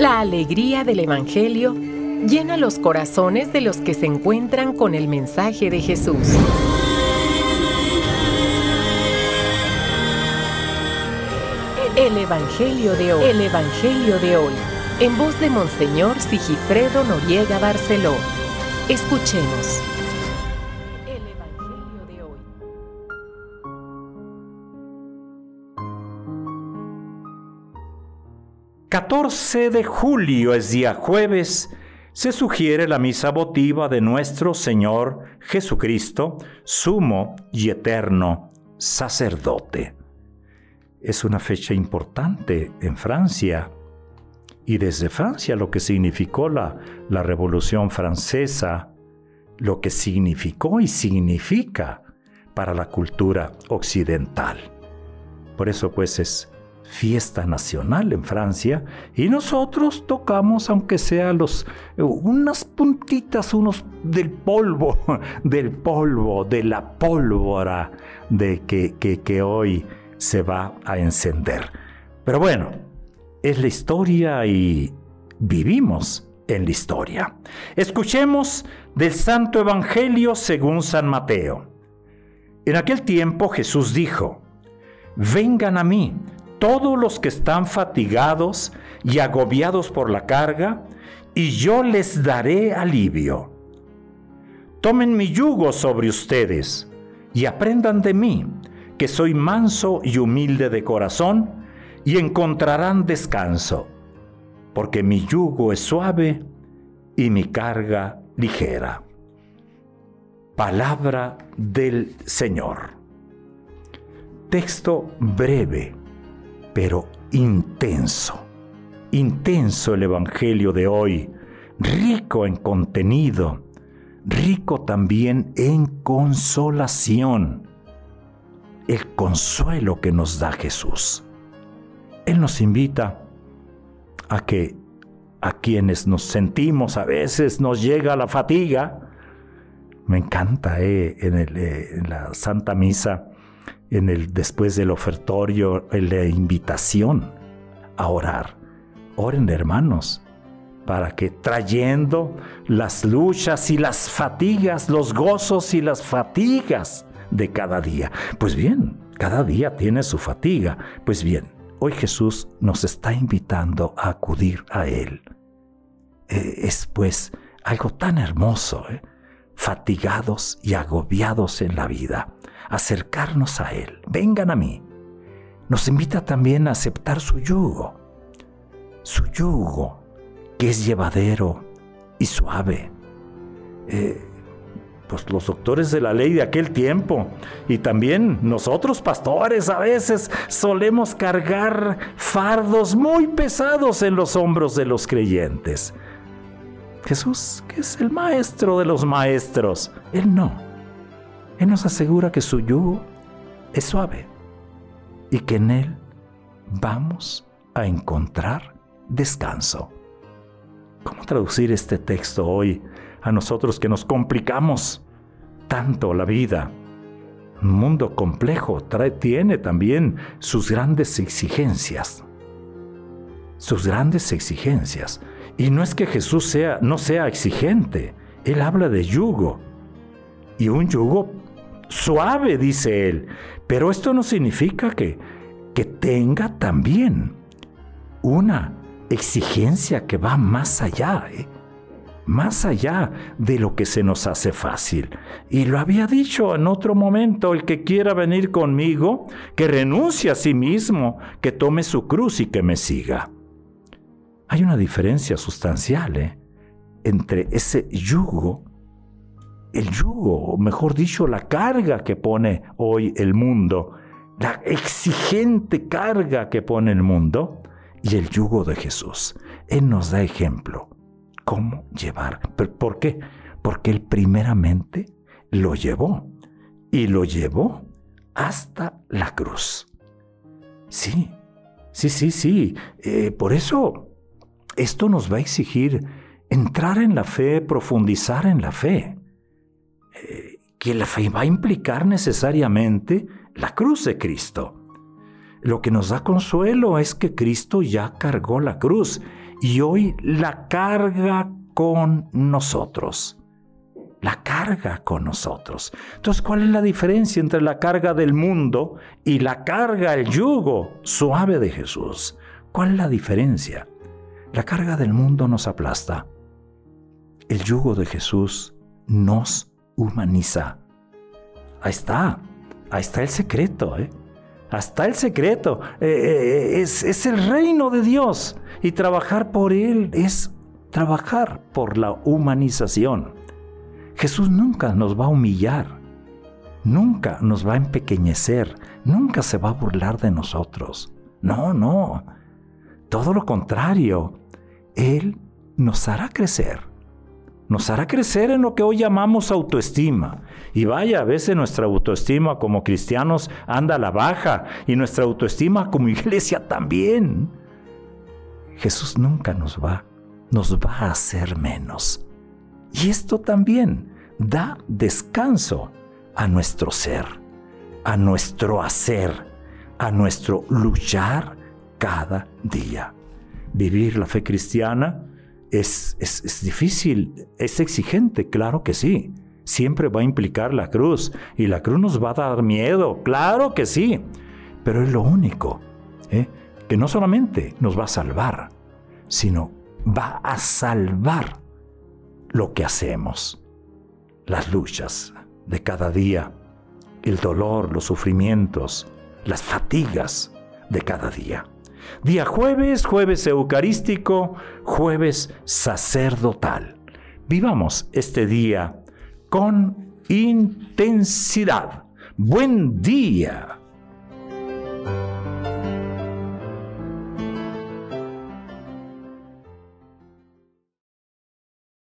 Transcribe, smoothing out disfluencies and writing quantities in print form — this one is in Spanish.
La alegría del Evangelio llena los corazones de los que se encuentran con el mensaje de Jesús. El Evangelio de hoy. El Evangelio de hoy. En voz de Monseñor Sigifredo Noriega Barceló. Escuchemos. El Evangelio de hoy. «14 de julio es día jueves. Se sugiere la misa votiva de nuestro Señor Jesucristo, sumo y eterno sacerdote». Es una fecha importante en Francia, y desde Francia lo que significó la Revolución Francesa, lo que significó y significa para la cultura occidental. Por eso pues es fiesta nacional en Francia, y nosotros tocamos, aunque sea unas puntitas, unos del polvo, de la pólvora que hoy se va a encender. Pero bueno, es la historia y vivimos en la historia. Escuchemos del Santo Evangelio según San Mateo. En aquel tiempo Jesús dijo: «Vengan a mí todos los que están fatigados y agobiados por la carga, y yo les daré alivio. Tomen mi yugo sobre ustedes y aprendan de mí, que soy manso y humilde de corazón, y encontrarán descanso, porque mi yugo es suave y mi carga ligera». Palabra del Señor. Texto breve, pero intenso. Intenso el Evangelio de hoy, rico en contenido, rico también en consolación. El consuelo que nos da Jesús. Él nos invita a que a quienes nos sentimos, a veces nos llega la fatiga. Me encanta en la Santa Misa, después del ofertorio, en la invitación a orar. Oren, hermanos, para que trayendo las luchas y las fatigas, los gozos y las fatigas de cada día. Pues bien, cada día tiene su fatiga. Pues bien, hoy Jesús nos está invitando a acudir a Él. Es pues algo tan hermoso, fatigados y agobiados en la vida, acercarnos a Él. Vengan a mí. Nos invita también a aceptar su yugo que es llevadero y suave. Pues los doctores de la ley de aquel tiempo, y también nosotros pastores a veces solemos cargar fardos muy pesados en los hombros de los creyentes. Jesús, que es el maestro de los maestros, Él no. Él nos asegura que su yugo es suave y que en Él vamos a encontrar descanso. ¿Cómo traducir este texto hoy a nosotros que nos complicamos tanto la vida? Un mundo complejo tiene también sus grandes exigencias. Y no es que Jesús no sea exigente. Él habla de yugo. Y un yugo suave, dice Él. Pero esto no significa que tenga también una exigencia que va más allá, más allá de lo que se nos hace fácil. Y lo había dicho en otro momento: el que quiera venir conmigo, que renuncie a sí mismo, que tome su cruz y que me siga. Hay una diferencia sustancial entre ese yugo, o mejor dicho, la carga que pone hoy el mundo, la exigente carga que pone el mundo, y el yugo de Jesús. Él nos da ejemplo. ¿Cómo llevar? ¿Por qué? Porque Él primeramente lo llevó. Y lo llevó hasta la cruz. Sí. Por eso, esto nos va a exigir entrar en la fe, profundizar en la fe. Que la fe va a implicar necesariamente la cruz de Cristo. Lo que nos da consuelo es que Cristo ya cargó la cruz y hoy la carga con nosotros. La carga con nosotros. Entonces, ¿cuál es la diferencia entre la carga del mundo y la carga, el yugo suave de Jesús? ¿Cuál es la diferencia? La carga del mundo nos aplasta. El yugo de Jesús nos humaniza. Ahí está el secreto, Hasta el secreto. Es el reino de Dios. Y trabajar por Él es trabajar por la humanización. Jesús nunca nos va a humillar. Nunca nos va a empequeñecer. Nunca se va a burlar de nosotros. No. Todo lo contrario. Él nos hará crecer. Nos hará crecer en lo que hoy llamamos autoestima. Y vaya, a veces nuestra autoestima como cristianos anda a la baja, y nuestra autoestima como iglesia también. Jesús nunca nos va a hacer menos. Y esto también da descanso a nuestro ser, a nuestro hacer, a nuestro luchar cada día. Vivir la fe cristiana es difícil, es exigente, claro que sí. Siempre va a implicar la cruz, y la cruz nos va a dar miedo, claro que sí. Pero es lo único, que no solamente nos va a salvar, sino va a salvar lo que hacemos. Las luchas de cada día, el dolor, los sufrimientos, las fatigas de cada día. Día jueves, jueves eucarístico, jueves sacerdotal. Vivamos este día con intensidad. Buen día.